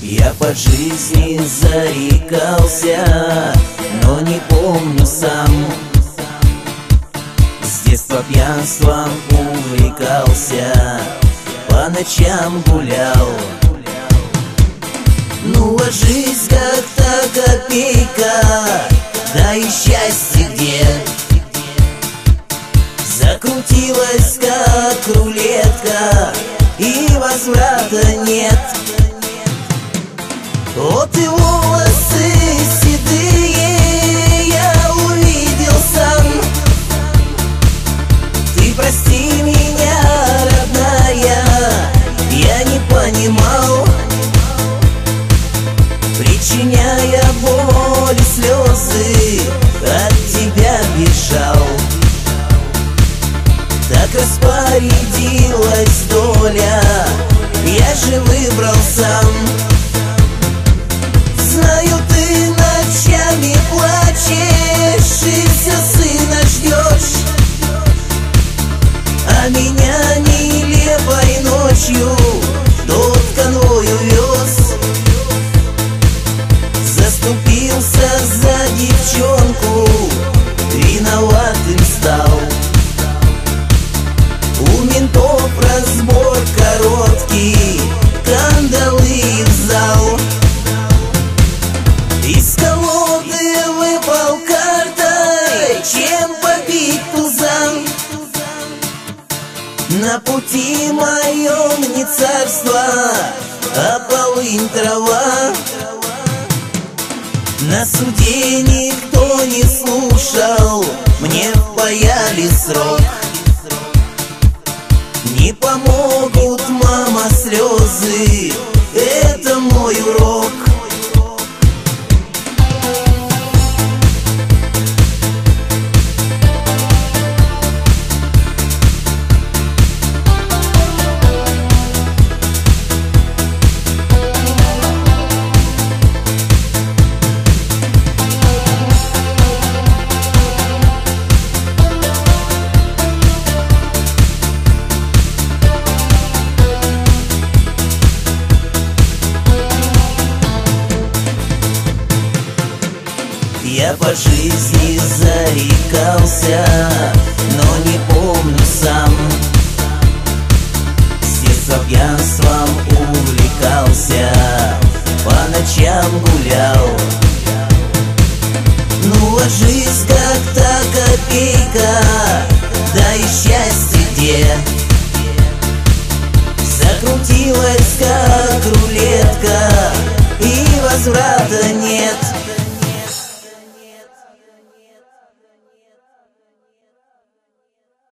Я по жизни зарекался, но не помню сам. С детства пьянством увлекался, по ночам гулял. Ну а жизнь как-то копейка, да и счастье где? Закрутилась как рулетка, и возврата нет. Вот и волосы седые я увидел сам. Ты прости меня, родная, я не понимал, причиняя боль и слезы, от тебя бежал. Так распорядилась доля, я же выбрал сам. Знаю, ты ночами плачешь и все сына ждешь, а меня нелепой ночью тот конвой увез. Заступился за девчонку, виноватым стал. У ментов разбор короткий, кандалы в зал. Из колоды выпал картой, чем побить тузан. На пути моем не царство, а полынь трава. На суде никто не слушал, мне впаяли срок. Не помогут, мама, слезы, это мой урок. Я по жизни зарекался, но не помню сам. С детства пьянством увлекался, по ночам гулял. Ну а жизнь как-то копейка, да и счастье где? Закрутилась